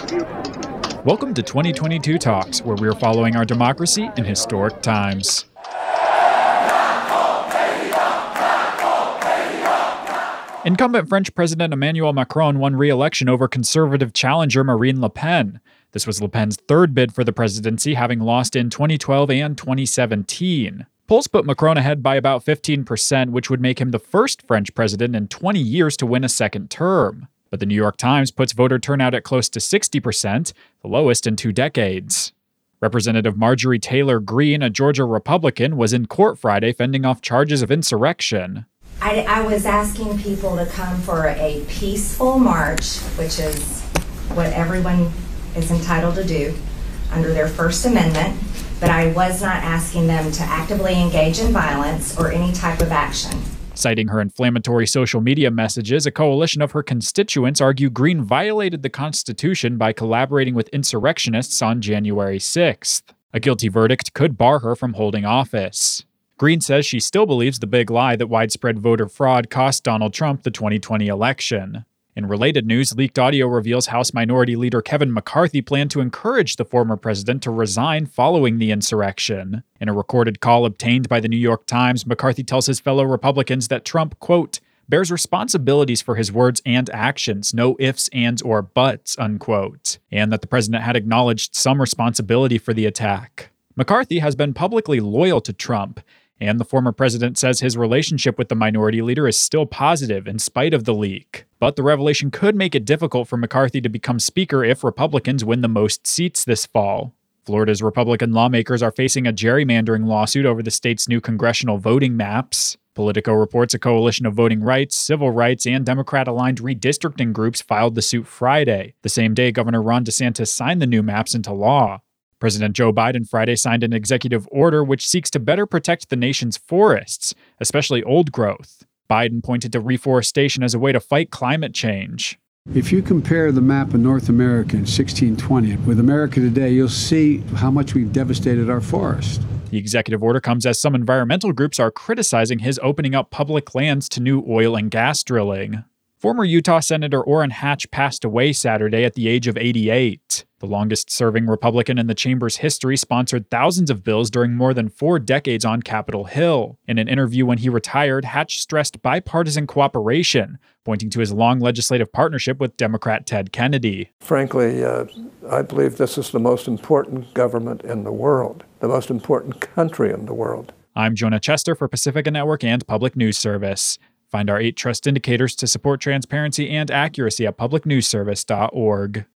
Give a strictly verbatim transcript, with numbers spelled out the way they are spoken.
Welcome to twenty twenty-two Talks, where we are following our democracy in historic times. Incumbent French President Emmanuel Macron won re-election over conservative challenger Marine Le Pen. This was Le Pen's third bid for the presidency, having lost in twenty twelve and twenty seventeen. Polls put Macron ahead by about fifteen percent, which would make him the first French president in twenty years to win a second term. But the New York Times puts voter turnout at close to sixty percent, the lowest in two decades. Representative Marjorie Taylor Greene, a Georgia Republican, was in court Friday fending off charges of insurrection. I, I was asking people to come for a peaceful march, which is what everyone is entitled to do under their First Amendment, but I was not asking them to actively engage in violence or any type of action. Citing her inflammatory social media messages, a coalition of her constituents argue Greene violated the Constitution by collaborating with insurrectionists on January sixth. A guilty verdict could bar her from holding office. Greene says she still believes the big lie that widespread voter fraud cost Donald Trump the twenty twenty election. In related news, leaked audio reveals House Minority Leader Kevin McCarthy planned to encourage the former president to resign following the insurrection. In a recorded call obtained by the New York Times, McCarthy tells his fellow Republicans that Trump, quote, bears responsibilities for his words and actions, no ifs, ands, or buts, unquote, and that the president had acknowledged some responsibility for the attack. McCarthy has been publicly loyal to Trump, and the former president says his relationship with the minority leader is still positive in spite of the leak. But the revelation could make it difficult for McCarthy to become Speaker if Republicans win the most seats this fall. Florida's Republican lawmakers are facing a gerrymandering lawsuit over the state's new congressional voting maps. Politico reports a coalition of voting rights, civil rights, and Democrat-aligned redistricting groups filed the suit Friday, the same day Governor Ron DeSantis signed the new maps into law. President Joe Biden Friday signed an executive order which seeks to better protect the nation's forests, especially old growth. Biden pointed to reforestation as a way to fight climate change. If you compare the map of North America in sixteen twenty with America today, you'll see how much we've devastated our forest. The executive order comes as some environmental groups are criticizing his opening up public lands to new oil and gas drilling. Former Utah Senator Orrin Hatch passed away Saturday at the age of eighty-eight. The longest-serving Republican in the chamber's history sponsored thousands of bills during more than four decades on Capitol Hill. In an interview when he retired, Hatch stressed bipartisan cooperation, pointing to his long legislative partnership with Democrat Ted Kennedy. Frankly, uh, I believe this is the most important government in the world, the most important country in the world. I'm Jonah Chester for Pacifica Network and Public News Service. Find our eight trust indicators to support transparency and accuracy at public news service dot org.